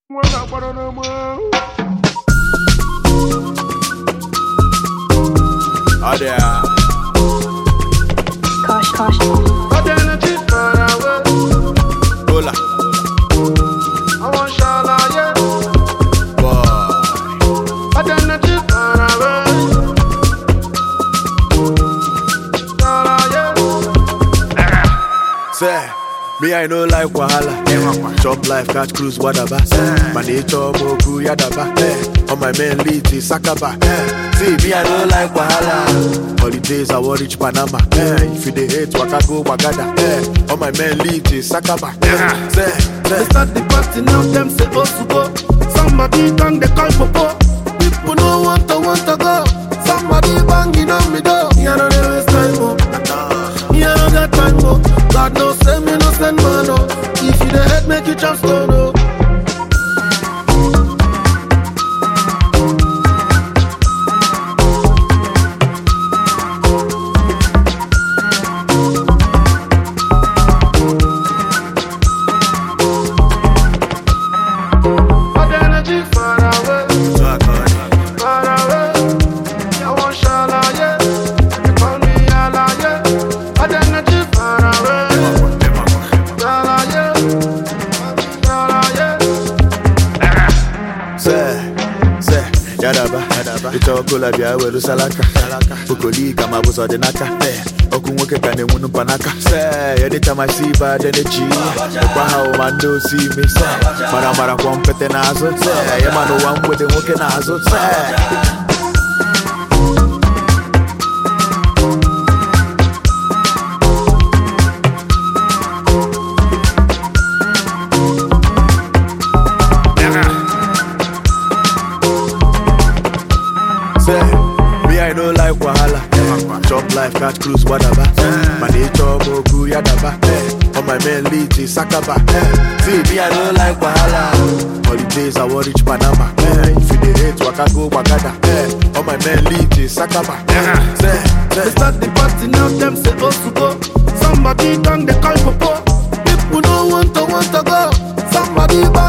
Adia. Kosh, kosh. Gola. Say, me I know like wahala. Chop life, catch cruise, whatever. My nature, moku, yadaba. On my main lead, Sakaba. See, me I know like wahala. Holidays, I want reach Panama. If you dey hate, waka go, wagada. On my main lead, Sakaba. They start the party now, them say oh to go. Somebody done they call popo. People no want to go. Somebody banging on me door. You know they waste time, oh. You know that time, oh. God no send me, no send man, oh. If you the head, make you just go, no. Chocolate bia weru salaka Bukoli kama buso de naka Oku nwoke ka na-enwunu mpanaka Say, anytime I see bad energy Okwa ha umando see me say Mara kwa mpete na azo Say, yema no wa mwede nwoke na azo Say Me I know like wahala. Chop life, catch cruise, whatever. My nature, moku, yadaba. On my main lead, Sakaba. See, me I know like wahala. Holidays, I want reach Panama. If you dey hate, waka go, wakada. On my main lead, Sakaba. They start the party now, them say oh to go. Somebody done they call popo. People no want to go. Somebody